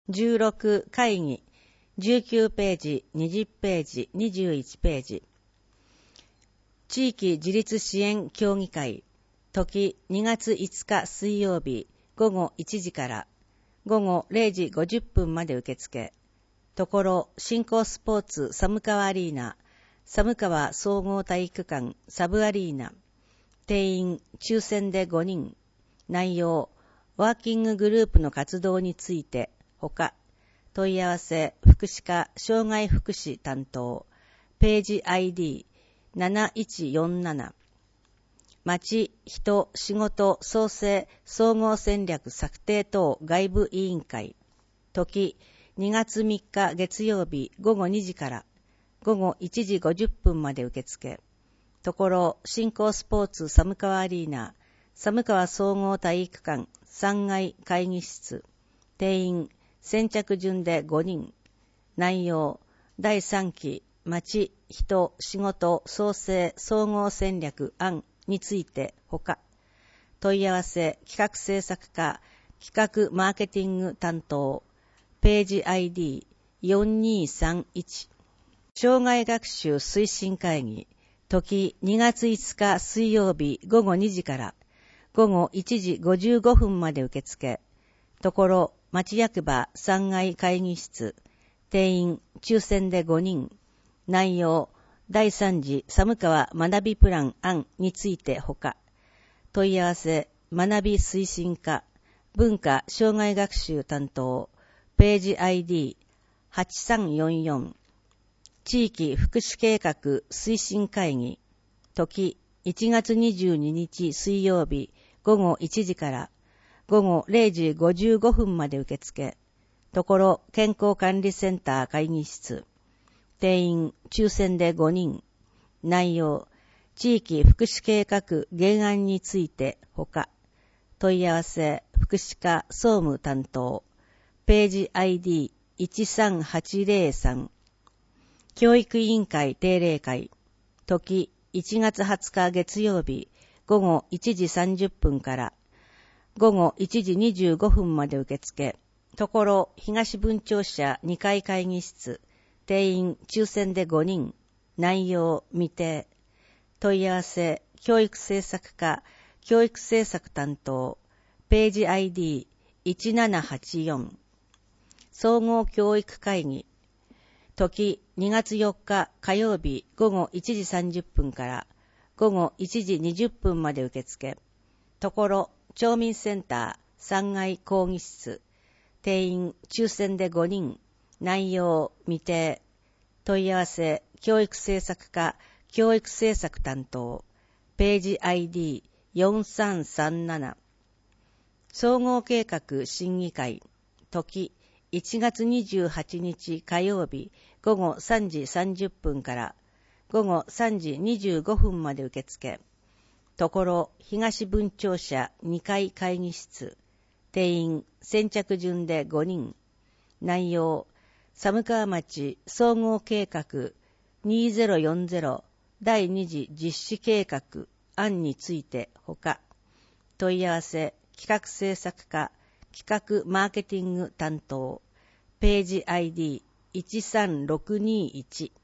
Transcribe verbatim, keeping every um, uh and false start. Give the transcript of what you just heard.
じゅうろく会議、じゅうきゅうページ、にじゅうページ、にじゅういちページ。地域自立支援協議会、時にがついつか水曜日午後いちじから午後れいじごじゅっぷんまで受付。ところ新興スポーツ寒川アリーナ、寒川総合体育館サブアリーナ。定員抽選でごにん。内容ワーキンググループの活動についてほか。問い合わせ福祉課障害福祉担当。ページ アイディーなないちよんなな。町、人、仕事、創生、総合戦略策定等外部委員会。時、にがつみっか月曜日午後にじから午後いちじごじゅっぷんまで受付。ところ、新興スポーツ寒川アリーナ、寒川総合体育館さんがい会議室。定員、先着順でごにん。内容、だいさんき町、人、仕事、創生、総合戦略案についてほか。問い合わせ企画制作課企画マーケティング担当。ページ アイディーよんにさんいち。障害学習推進会議、時にがついつか水曜日午後にじから午後いちじごじゅうごふんまで受付。ところ町役場さんがい会議室。定員抽選でごにん。内容だいさん次寒川学びプラン案についてほか。問い合わせ学び推進課文化障害学習担当。ページ アイディーはちさんよんよん。地域福祉計画推進会議、時いちがつにじゅうににち水曜日午後いちじから午後れいじごじゅうごふんまで受付。ところ健康管理センター会議室。定員抽選でごにん。内容地域福祉計画原案についてほか。問い合わせ福祉課総務担当。ページ アイディーいちさんはちぜろさん。教育委員会定例会、時いちがつはつか月曜日午後いちじさんじゅっぷんから午後いちじにじゅうごふんまで受付。ところ東分庁舎にかい会議室。定員抽選でごにん。内容未定。問い合わせ教育政策課教育政策担当。ページ アイディーいちななはちよん。総合教育会議、時にがつよっか火曜日午後いちじさんじゅっぷんから午後いちじにじゅっぷんまで受付。ところ町民センターさんがい講義室。定員抽選でごにん。内容未定。問い合わせ教育政策課教育政策担当。ページ アイディーよんさんさんなな。総合計画審議会、時いちがつにじゅうはちにち火曜日午後さんじさんじゅっぷんから午後さんじにじゅうごふんまで受付。ところ東分庁舎にかい会議室。定員先着順でごにん。内容寒川町総合計画にせんよんじゅうだいに次実施計画案についてほか。問い合わせ企画制作課企画マーケティング担当。ページ アイディーいちさんろくにいち。